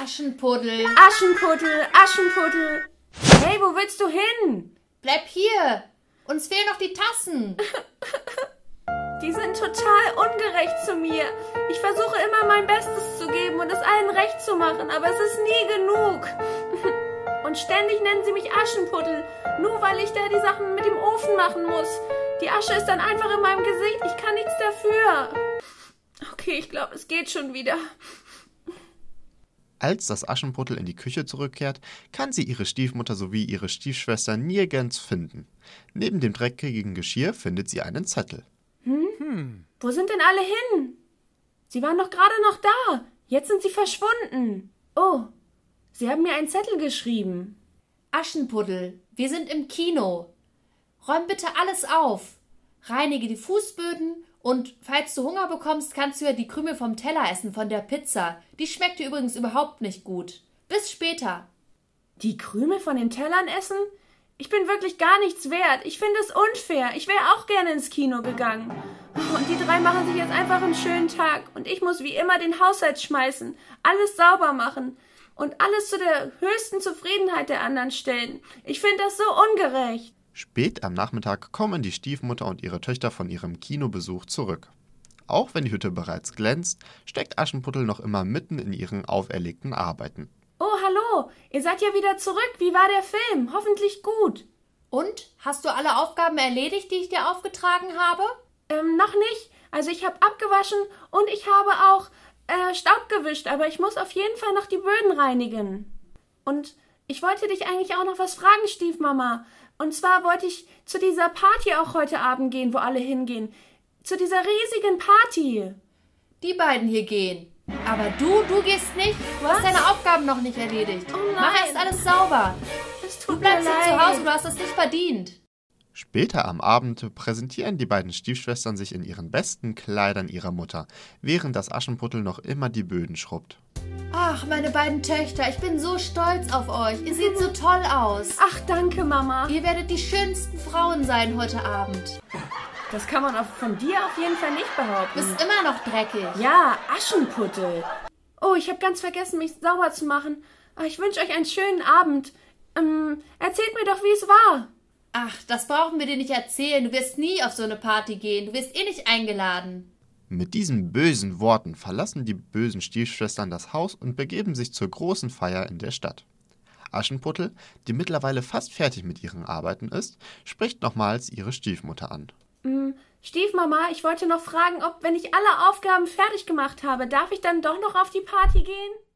Aschenputtel. Aschenputtel, Aschenputtel. Hey, wo willst du hin? Bleib hier. Uns fehlen noch die Tassen. Die sind total ungerecht zu mir. Ich versuche immer mein Bestes zu geben und es allen recht zu machen, aber es ist nie genug. Und ständig nennen sie mich Aschenputtel, nur weil ich da die Sachen mit dem Ofen machen muss. Die Asche ist dann einfach in meinem Gesicht, ich kann nichts dafür. Okay, ich glaube, es geht schon wieder. Als das Aschenputtel in die Küche zurückkehrt, kann sie ihre Stiefmutter sowie ihre Stiefschwester nirgends finden. Neben dem dreckigen Geschirr findet sie einen Zettel. Wo sind denn alle hin? Sie waren doch gerade noch da. Jetzt sind sie verschwunden. Oh, sie haben mir einen Zettel geschrieben. Aschenputtel, wir sind im Kino. Räum bitte alles auf. Reinige die Fußböden und falls du Hunger bekommst, kannst du ja die Krümel vom Teller essen, von der Pizza. Die schmeckt dir übrigens überhaupt nicht gut. Bis später. Die Krümel von den Tellern essen? Ich bin wirklich gar nichts wert. Ich finde es unfair. Ich wäre auch gerne ins Kino gegangen. Und die drei machen sich jetzt einfach einen schönen Tag. Und ich muss wie immer den Haushalt schmeißen, alles sauber machen und alles zu der höchsten Zufriedenheit der anderen stellen. Ich finde das so ungerecht. Spät am Nachmittag kommen die Stiefmutter und ihre Töchter von ihrem Kinobesuch zurück. Auch wenn die Hütte bereits glänzt, steckt Aschenputtel noch immer mitten in ihren auferlegten Arbeiten. Oh, hallo, ihr seid ja wieder zurück. Wie war der Film? Hoffentlich gut. Und? Hast du alle Aufgaben erledigt, die ich dir aufgetragen habe? Noch nicht. Also ich habe abgewaschen und ich habe auch Staub gewischt, aber ich muss auf jeden Fall noch die Böden reinigen. Und ich wollte dich eigentlich auch noch was fragen, Stiefmama. Und zwar wollte ich zu dieser Party auch heute Abend gehen, wo alle hingehen. Zu dieser riesigen Party. Die beiden hier gehen. Aber du gehst nicht. Du hast deine Aufgaben noch nicht erledigt. Oh nein. Mach erst alles sauber. Es Du tut bleibst mir hier zu leid. Hause, du hast das nicht verdient. Später am Abend präsentieren die beiden Stiefschwestern sich in ihren besten Kleidern ihrer Mutter, während das Aschenputtel noch immer die Böden schrubbt. Ach, meine beiden Töchter, ich bin so stolz auf euch. Ihr seht so toll aus. Ach, danke, Mama. Ihr werdet die schönsten Frauen sein heute Abend. Das kann man von dir auf jeden Fall nicht Du behaupten. bist immer noch dreckig. Ja, Aschenputtel. Oh, ich habe ganz vergessen, mich sauber zu machen. Ich wünsche euch einen schönen Abend. Erzählt mir doch, wie es war. Ach, das brauchen wir dir nicht erzählen. Du wirst nie auf so eine Party gehen. Du wirst eh nicht eingeladen. Mit diesen bösen Worten verlassen die bösen Stiefschwestern das Haus und begeben sich zur großen Feier in der Stadt. Aschenputtel, die mittlerweile fast fertig mit ihren Arbeiten ist, spricht nochmals ihre Stiefmutter an. Stiefmama, ich wollte noch fragen, ob, wenn ich alle Aufgaben fertig gemacht habe, darf ich dann doch noch auf die Party gehen?